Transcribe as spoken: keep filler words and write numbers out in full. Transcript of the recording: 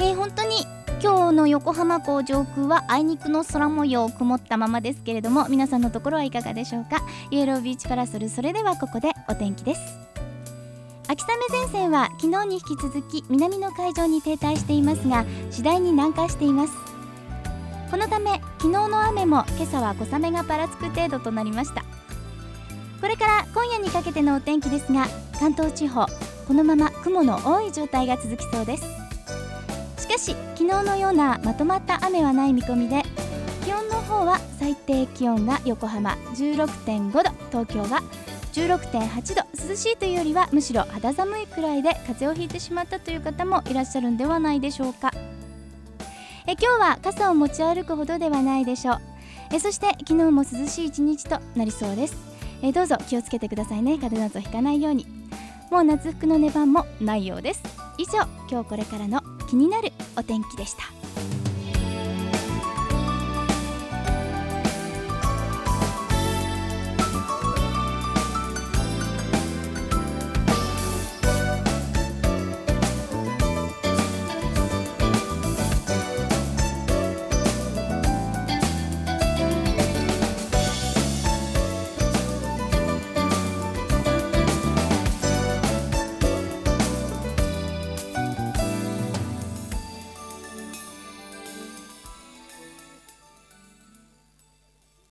えー、本当に今日の横浜港上空はあいにくの空模様、曇ったままですけれども、皆さんのところはいかがでしょうか。イエロービーチパラソル、それではここでお天気です。秋雨前線は昨日に引き続き南の海上に停滞していますが、次第に南下しています。このため昨日の雨も今朝は小雨がぱらつく程度となりました。これから今夜にかけてのお天気ですが、関東地方このまま雲の多い状態が続きそうです。しかし昨日のようなまとまった雨はない見込みで、気温の方は最低気温が横浜 じゅうろくてんごど、東京は じゅうろくてんはちど、涼しいというよりはむしろ肌寒いくらいで風邪をひいてしまったという方もいらっしゃるんではないでしょうか。え今日は傘を持ち歩くほどではないでしょう。えそして昨日も涼しい一日となりそうです。えどうぞ気をつけてくださいね。風邪などひかないように。もう夏服の出番もないようです。以上、今日これからの気になるお天気でした。